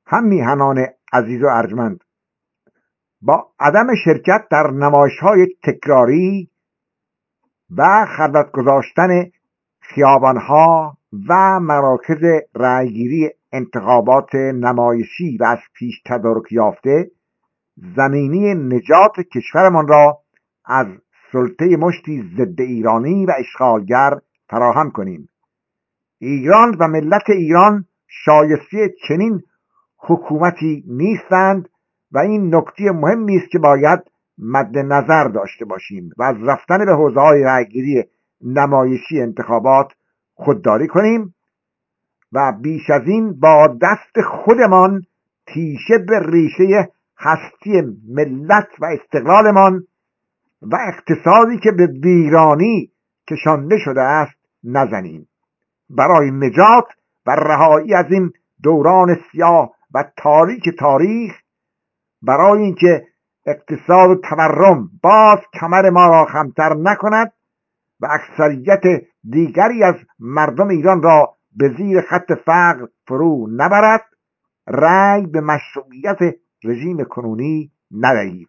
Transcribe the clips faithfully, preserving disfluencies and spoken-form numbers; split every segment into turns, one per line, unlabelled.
هم میهنان عزیز و ارجمند، با عدم شرکت در نمایش‌های تکراری و خلوت گذاشتن خیابان‌ها و مراکز رأیگیری انتخابات نمایشی و از پیش تدارک یافته، زمینی نجات کشورمان را از سلطه مشتی ضد ایرانی و اشغالگر فراهم کنیم. ایران و ملت ایران شایسته چنین حکومتی نیستند و این نکته مهمی است که باید مد نظر داشته باشیم و از رفتن به حوزه‌های رأیگیری نمایشی انتخابات خودداری کنیم و بیش از این با دست خودمان تیشه به ریشه هستی ملت و استقلالمان و اقتصادی که به ویرانی کشانده شده است نزنیم. برای نجات و رهایی از این دوران سیاه و تاریک تاریخ، برای اینکه اقتصاد و تورم باز کمر ما را خمتر نکند و اکثریت دیگری از مردم ایران را به زیر خط فقر فرو نبرد، رأی به مشروعیت رژیم کنونی ندهید.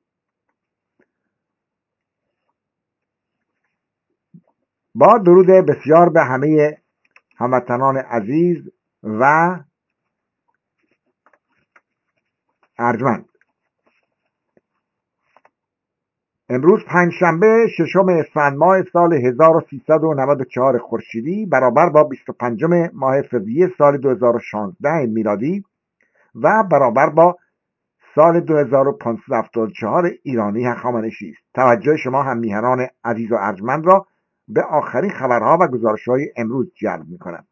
با درود بسیار به همه هموطنان عزیز و ارجمند، امروز پنجشنبه ششم اسفند ماه سال هزار و سیصد و نود و چهار خورشیدی برابر با بیست و پنجم ماه فوریه سال دو هزار و شانزده میلادی و برابر با سال دو هزار و پانصد و هفتاد و چهار ایرانی هخامنشی است. توجه شما هم میهنان عزیز و ارجمند را به آخرین خبرها و گزارش‌های امروز جلب می‌کنم.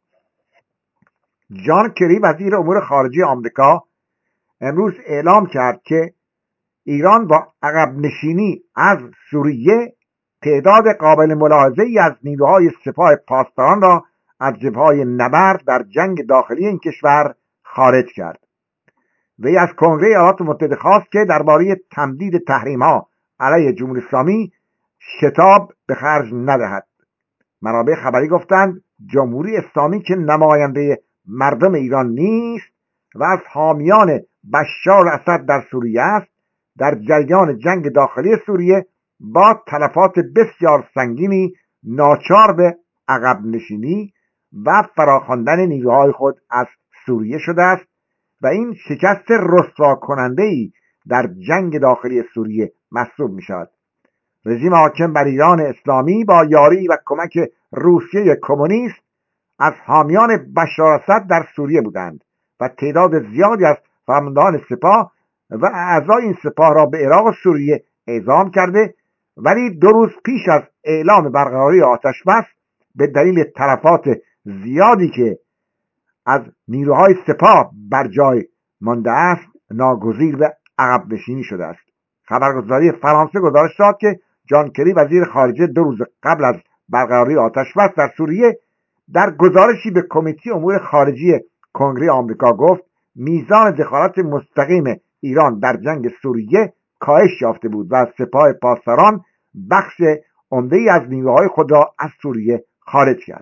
جان کری وزیر امور خارجه آمریکا امروز اعلام کرد که ایران با عقب نشینی از سوریه تعداد قابل ملاحظه‌ای از نیروهای سپاه پاسداران را از جبهه‌های نبرد در جنگ داخلی این کشور خارج کرد. وی از کنگره ایالات متحده خواست که درباره تمدید تحریم‌ها علیه جمهوری اسلامی شتاب به خرج ندهد. منابع خبری گفتند جمهوری اسلامی که نماینده مردم ایران نیست و از حامیان بشار اسد در سوریه است، در جریان جنگ داخلی سوریه با تلفات بسیار سنگینی ناچار به عقب نشینی و فراخواندن نیروهای خود از سوریه شده است و این شکست رسوا کننده‌ای در جنگ داخلی سوریه محسوب می شود. رژیم حاکم بر ایران اسلامی با یاری و کمک روسیه کمونیست از حامیان بشار اسد در سوریه بودند و تعداد زیادی از فرماندهان سپاه و اعضای این سپاه را به عراق و سوریه اعزام کرده، ولی دو روز پیش از اعلام برقراری آتش بس به دلیل تلفات زیادی که از نیروهای سپاه بر جای مانده است ناگزیر به عقب نشینی شده است. خبرگزاری فرانسه گزارش داد که جان کری وزیر خارجه دو روز قبل از برقراری آتش بس در سوریه در گزارشی به کمیته امور خارجی کنگره آمریکا گفت میزان دخالت مستقیم ایران در جنگ سوریه کاهش یافته بود و از سپاه پاسداران بخش عمده‌ای از نیروهای خود را از سوریه خارج کرد.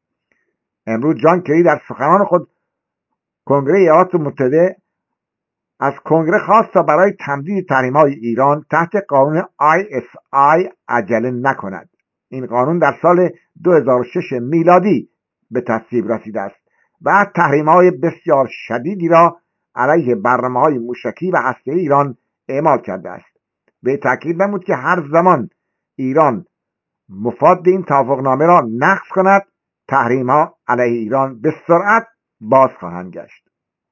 امروز جان کری در سخنان خود کنگره ایالات متحده از کنگره خواست تا برای تمدید تحریم‌های ایران تحت قانون آی اس آی عجله نکند. این قانون در سال دو هزار و شش میلادی به تصویب رسیده است و تحریم‌های بسیار شدیدی را علیه برنامه‌های موشکی و هسته‌ای ایران اعمال کرده است. به تاکید نمود که هر زمان ایران مفاد این توافقنامه را نقض کند، تحریم‌ها علیه ایران به سرعت باز خواهند گشت.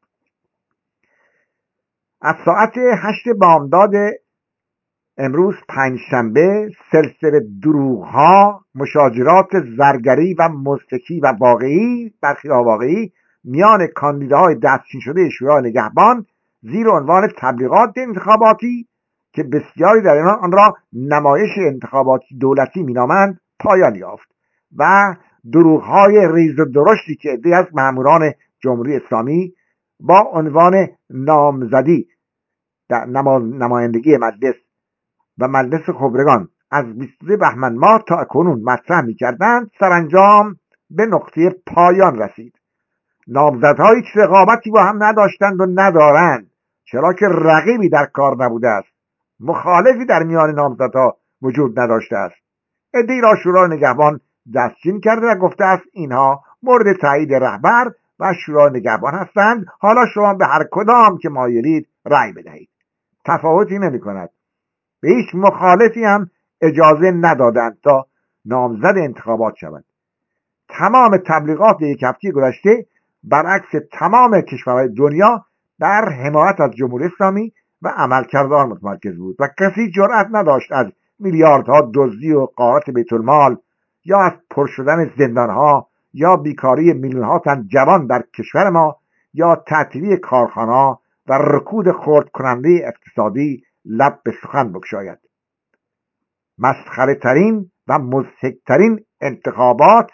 از ساعت هشت بامداد امروز پنجشنبه سلسله دروغ‌ها، مشاجرات زرگری و مزدکی و واقعی برخی واقعی میان کاندیداهای دستچین شده شورای نگهبان زیر عنوان تبلیغات انتخاباتی که بسیاری در ایران آن را نمایش انتخاباتی دولتی مینامند پایان یافت و دروغ‌های ریز و درشتی که عده‌ای از ماموران جمهوری اسلامی با عنوان نامزدی در نمایندگی مجلس و مجلس خبرگان از بیست و دو بهمن ماه تا کنون مطرح می‌کردند سرانجام به نقطه پایان رسید. نامزدها هیچ رقابتی با هم نداشتند و ندارند، چرا که رقیبی در کار نبوده است. مخالفی در میان نامزدها وجود نداشته است. عده‌ای را شورای نگهبان دستچین کرده و گفته است اینها مورد تایید رهبر و شورای نگهبان هستند. حالا شما به هر کدام که مایلید رأی بدهید. تفاوتی نمی کند. به هیچ مخالفی هم اجازه ندادند تا نامزد انتخابات شود. تمام تبلیغات یک هفته گذشته برعکس تمام کشورهای دنیا بر حمایت از جمهوری اسلامی و عملکرد آن متمرکز بود و کسی جرأت نداشت از میلیاردها دزدی و غارت بیت المال یا از پر شدن زندانها یا بیکاری میلیونها تن جوان در کشور ما یا تعطیلی کارخانه‌ها و رکود خرد کننده اقتصادی لب به سخن بگشاید. مسخره ترین و مضحک ترین انتخابات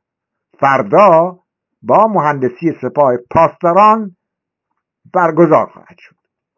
فردا با مهندسی سپاه پاسداران برگزار خواهد شد.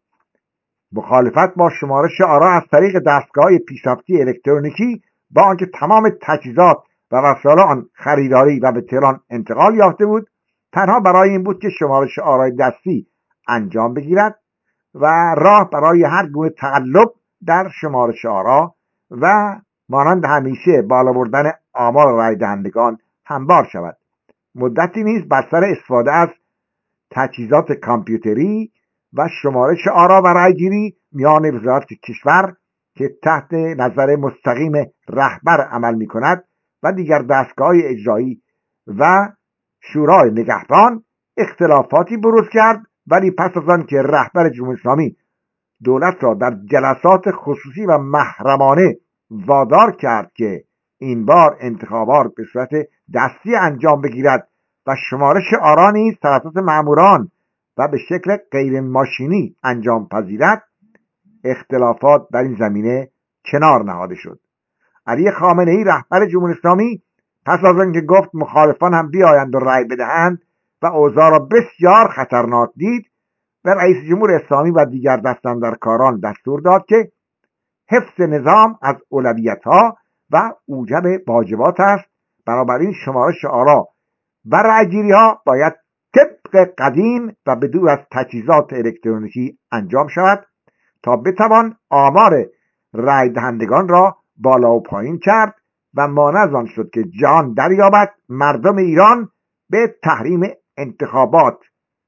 مخالفت با شمارش آرا از طریق دستگاه پیشرفته الکترونیکی با آنکه تمام تجهیزات و وسایل آن خریداری و به تهران انتقال یافته بود، تنها برای این بود که شمارش آرای دستی انجام بگیرد و راه برای هر گونه تقلب در شمارش آرا و مانند همیشه بالا بردن آمار رای دهندگان هموار شود. مدتی نیز بر سر استفاده از تجهیزات کامپیوتری و شمارش آرا و رایگیری میان وزارت کشور که تحت نظر مستقیم رهبر عمل می کند و دیگر دستگاه اجرایی و شورای نگهبان اختلافاتی بروز کرد، ولی پس از آن که رهبر جمهوری اسلامی دولت را در جلسات خصوصی و محرمانه وادار کرد که این بار انتخابات به صورت دستی انجام بگیرد و شمارش آرا نیز توسط ماموران و به شکل غیر ماشینی انجام پذیرد، اختلافات در این زمینه کنار نهاده شد. علی خامنه ای رهبر جمهوری اسلامی پس از آنکه گفت مخالفان هم بیایند و رأی بدهند و اوضاع را بسیار خطرناک دید، به رئیس جمهور اسلامی و دیگر دستاندرکاران دستور داد که حفظ نظام از اولویت‌ها و اوجب واجبات است. بنابراین شمارش آرا و رأی‌گیری‌ها باید طبق قدیم و بدون از تجهیزات الکترونیکی انجام شود تا بتوان آمار رای دهندگان را بالا و پایین کرد و مانع از آن شد که جهان دریابد مردم ایران به تحریم انتخابات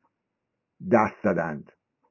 دست زدند.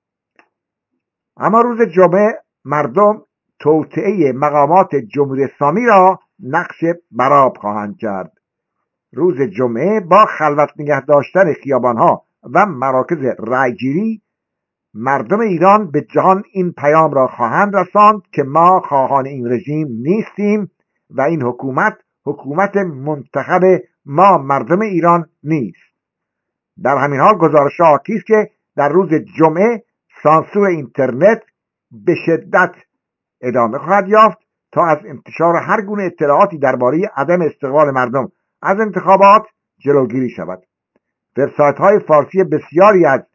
اما روز جمعه مردم توطئه مقامات جمهوری اسلامی را نقش برآب خواهند کرد. روز جمعه با خلوت نگه داشتن خیابانها و مراکز رایگیری مردم ایران به جهان این پیام را خواهند رساند که ما خواهان این رژیم نیستیم و این حکومت حکومت منتخب ما مردم ایران نیست. در همین حال گزارش حاکی است که در روز جمعه سانسور اینترنت به شدت ادامه خواهد یافت تا از انتشار هر گونه اطلاعاتی درباره عدم استقبال مردم از انتخابات جلوگیری شود. وبسایت‌های فارسی بسیاری از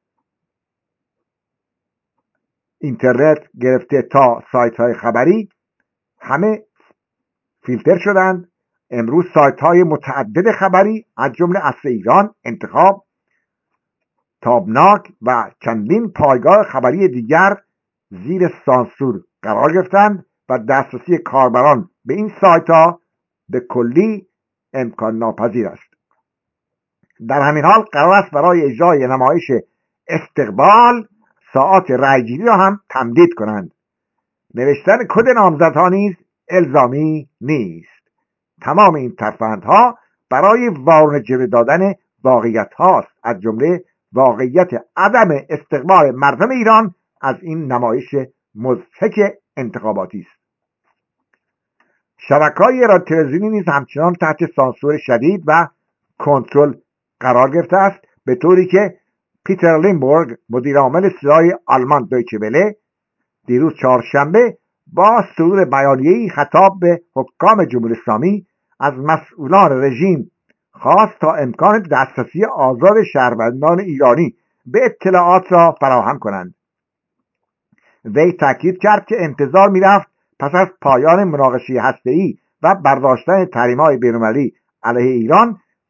اینترنت گرفته تا سایت‌های خبری همه فیلتر شدند. امروز سایت‌های متعدد خبری از جمله اصل ایران، انتخاب، تابناک و چندین پایگاه خبری دیگر زیر سانسور قرار گرفتند و دسترسی کاربران به این سایت‌ها به کلی امکان ناپذیر است. در همین حال قرار است برای اجرای نمایش استقبال ساعات رایگیری را هم تمدید کنند. نوشتن کد نامزدها نیز الزامی نیست. تمام این ترفندها برای وارونه جلوه دادن واقعیت هاست، از جمله واقعیت عدم استقبال مردم ایران از این نمایش مضحک انتخاباتی است. شبکه‌های رادیو تلویزیونی نیز همچنان تحت سانسور شدید و کنترل قرار گرفته است، به طوری که پیتر لیمبورگ مدیر عامل صدای آلمان دویچه وله دیروز چهارشنبه با صدور بیانیه‌ای خطاب به حکام جمهوری اسلامی از مسئولان رژیم خواست تا امکان دسترسی آزاد شهروندان ایرانی به اطلاعات را فراهم کنند. وی تاکید کرد که انتظار می‌رفت پس از پایان مناقشه هسته‌ای و برداشتن تحریم‌های بین‌المللی علیه ایران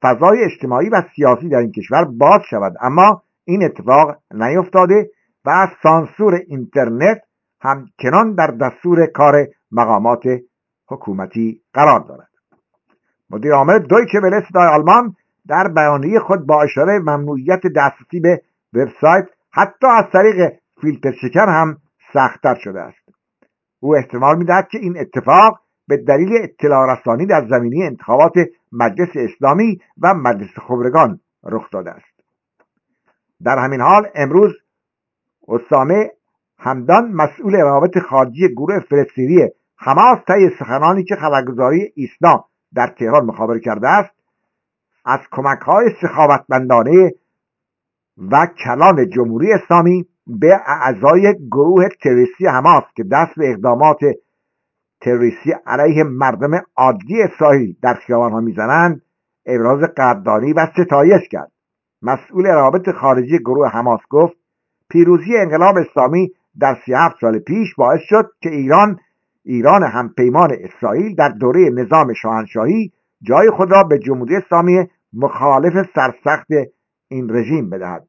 فضای اجتماعی و سیاسی در این کشور باز شود، اما این اتفاق نیفتاده و از سانسور اینترنت همچنان در دستور کار مقامات حکومتی قرار دارد. مدیر عامل دویچه وله صدای آلمان در بیانیه خود با اشاره ممنوعیت دسترسی به وبسایت حتی از طریق فیلتر شکن هم سخت‌تر شده است. او احتمال می‌دهد که این اتفاق به دلیل اطلاع رسانی در زمینه انتخابات مجلس اسلامی و مجلس خبرگان رخ داده است. در همین حال امروز اسامه همدان مسئول روابط خارجی گروه فلسطینی حماس طی سخنانی که خبرگزاری ایسنا در تهران مخابره کرده است، از کمک‌های سخاوتمندانه و کلان جمهوری اسلامی به اعضای گروه تروریستی حماس که دست به اقدامات تروریستی علیه مردم عادی اسرائیل در خیابان‌ها میزنند ابراز قدردانی و ستایش کرد. مسئول روابط خارجی گروه حماس گفت پیروزی انقلاب اسلامی در سی و هفت سال پیش باعث شد که ایران ایران همپیمان اسرائیل در دوره نظام شاهنشاهی جای خود را به جمهوری اسلامی مخالف سرسخت این رژیم بدهد.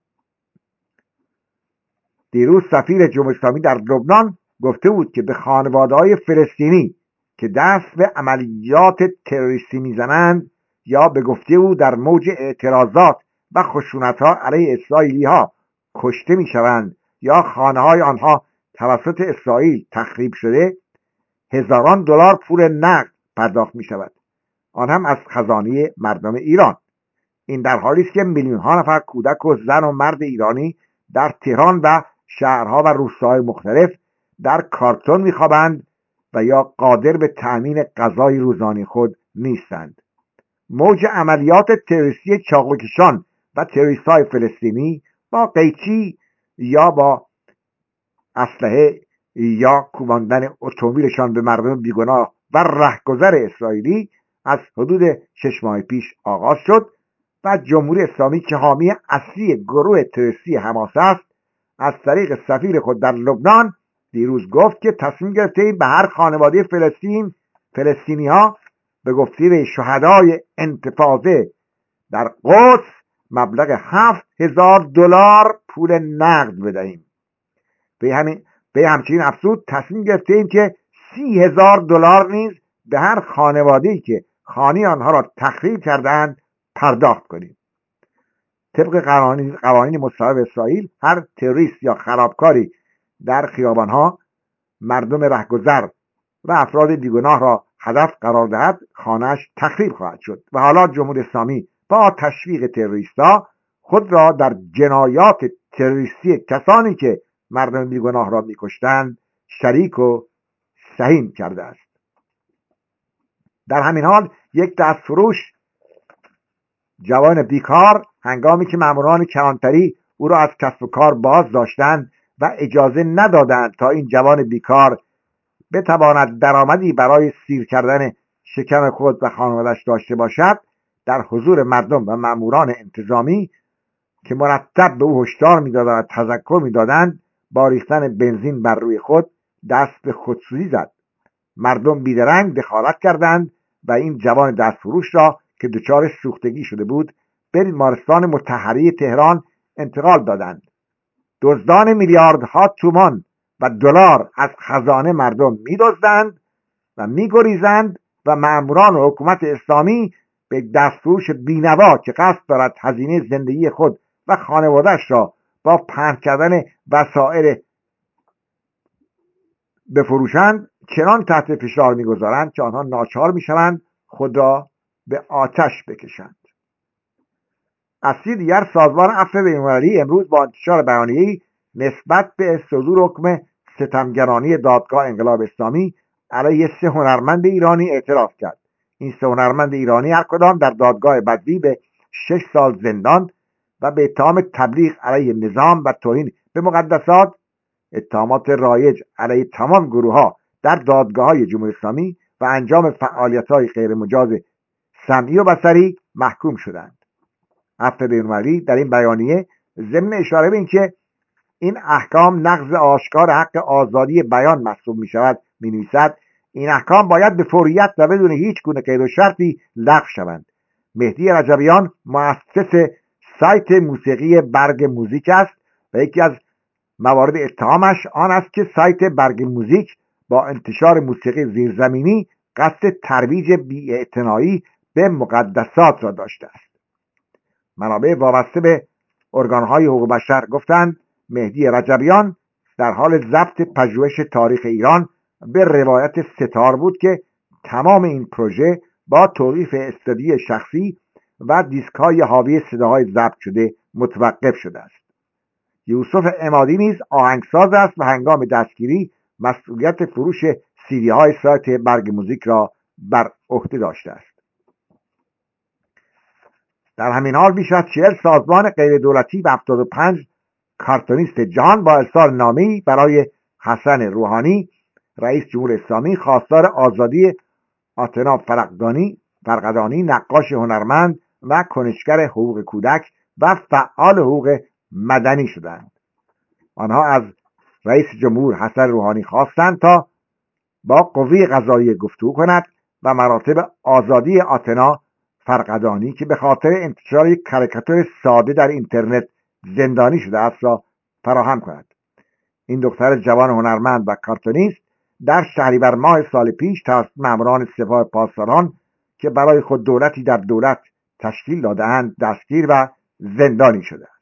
دیروز سفیر جمهوری اسلامی در لبنان گفته بود که به خانواده‌های فلسطینی که دست به عملیات تروریستی میزنند یا به گفته او در موج اعتراضات و خشونت‌ها علیه اسرائیلی‌ها کشته میشوند یا خانه‌های آنها توسط اسرائیل تخریب شده، هزاران دلار پول نقد پرداخت می شود، آن هم از خزانه مردم ایران. این در حالی است که میلیون‌ها نفر کودک و زن و مرد ایرانی در تهران و شهرها و روستاهای مختلف در کارتون می‌خوابند و یا قادر به تأمین غذای روزانه خود نیستند. موج عملیات تروریستی چاقوکشان و تروریست‌های فلسطینی با قیچی یا با اسلحه یا کوباندن اتومبیلشان به مردم بیگناه و رهگذر اسرائیلی از حدود شش ماه پیش آغاز شد و جمهوری اسلامی که حامی اصلی گروه تروریستی حماس است از طریق سفیر خود در لبنان دیروز گفت که تصمیم گرفته به هر خانواده فلسطین فلسطینی ها به گفته شهدای انتفاضه در قدس مبلغ هفت هزار دلار پول نقد بدهیم. به همین به همچنین افزود تصمیم گرفتیم که سی هزار دلار نیز به هر خانواده‌ای که خانه آنها را تخریب کردند پرداخت کنیم. طبق قوانین قوانین مصوب اسرائیل هر تروریست یا خرابکاری در خیابانها مردم رهگذر و افراد بیگناه را هدف قرار دهد خانه‌اش تخریب خواهد شد و حالا جمهوری اسلامی با تشویق تروریست‌ها خود را در جنایات تروریستی کسانی که مردم بیگناه را می‌کشتند شریک و سهیم کرده است. در همین حال یک دستفروش جوان بیکار هنگامی که ماموران کلانتری او را از کسب و کار باز داشتند و اجازه ندادند تا این جوان بیکار بتواند درآمدی برای سیر کردن شکم خود و خانواده‌اش داشته باشد، در حضور مردم و ماموران انتظامی که مرتب به او هشدار می‌دادند و تذکر می‌دادند با ریختن بنزین بر روی خود دست به خودسوزی زد. مردم بیدرنگ دخالت کردند و این جوان دستفروش را که دچار سوختگی شده بود به بیمارستان مطهری تهران انتقال دادند. دزدان میلیاردها تومان و دلار از خزانه مردم می‌دزدند و می‌گریزند و ماموران و حکومت اسلامی به دستفروش بینوا که قصد دارد هزینه زندگی خود و خانواده‌اش را با پهن کردن وسایل بفروشند چنان تحت فشار می‌گذارند که آنها ناچار می‌شوند خود را به آتش بکشند. از سوی دیگر سازمان عفو بین‌المللی امروز با انتشار بیانیه‌ای نسبت به صدور حکم ستمگرانی دادگاه انقلاب اسلامی علیه سه هنرمند ایرانی اعتراض کرد. این سه هنرمند ایرانی هر کدام در دادگاه بدوی به شش سال زندان و به اتهام تبلیغ علیه نظام و توهین به مقدسات، اتهامات رایج علیه تمام گروه‌ها در دادگاه‌های جمهوری اسلامی و انجام فعالیت‌های غیرمجاز سمعی و بصری محکوم شدند. عفو بین‌المللی در این بیانیه ضمن اشاره به اینکه این احکام نقض آشکار حق آزادی بیان محسوب می‌شود می‌نویسد این احکام باید به فوریت و بدون هیچ گونه قید و شرطی لغو شوند مهدی رجبیان مؤسس سایت موسیقی برگ موزیک است و یکی از موارد اتهامش آن است که سایت برگ موزیک با انتشار موسیقی زیرزمینی قصد ترویج بی‌اعتنایی به مقدسات را داشته است. منابع وابسته به ارگانهای حقوق بشر گفتند مهدی رجبیان در حال ضبط پژوهش تاریخ ایران به روایت ستار بود که تمام این پروژه با توقیف استودیوی شخصی و دیسک‌های حاوی صداهای ضبط شده متوقف شده است. یوسف عمادی نیز آهنگساز است و هنگام دستگیری مسئولیت فروش سیدی های سایت برگ موزیک را بر عهده داشته است. در همین حال بیش از چهل سازمان غیر دولتی و هفتاد و پنج کارتونیست جهان با ارسال نامه‌ای برای حسن روحانی رئیس جمهوری اسلامی خواستار آزادی آتنا فرقدانی فرقدانی نقاش هنرمند و کنشگر حقوق کودک و فعال حقوق مدنی شدند. آنها از رئیس جمهور حسن روحانی خواستند تا با قوه قضاییه گفتگو کند و مراتب آزادی آتنا فرقدانی که به خاطر انتشار یک کاریکاتور ساده در اینترنت زندانی شده است را فراهم کند. این دختر جوان هنرمند و کارتونیست در شهریور ماه سال پیش توسط ماموران سپاه پاسداران که برای خود دولتی در دولت تشکیل داده‌اند دستگیر و زندانی شده است.